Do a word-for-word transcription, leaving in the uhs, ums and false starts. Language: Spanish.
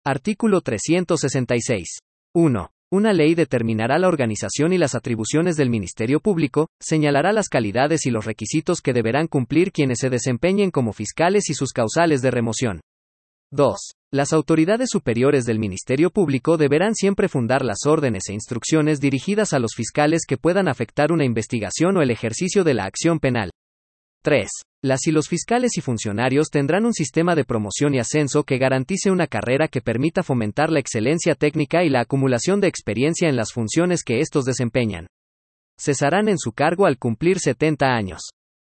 Artículo trescientos sesenta y seis. uno. Una ley determinará la organización y las atribuciones del Ministerio Público, señalará las calidades y los requisitos que deberán cumplir quienes se desempeñen como fiscales y sus causales de remoción. dos. Las autoridades superiores del Ministerio Público deberán siempre fundar las órdenes e instrucciones dirigidas a los fiscales que puedan afectar una investigación o el ejercicio de la acción penal. tres. Las y los fiscales y funcionarios tendrán un sistema de promoción y ascenso que garantice una carrera que permita fomentar la excelencia técnica y la acumulación de experiencia en las funciones que estos desempeñan. Cesarán en su cargo al cumplir setenta años.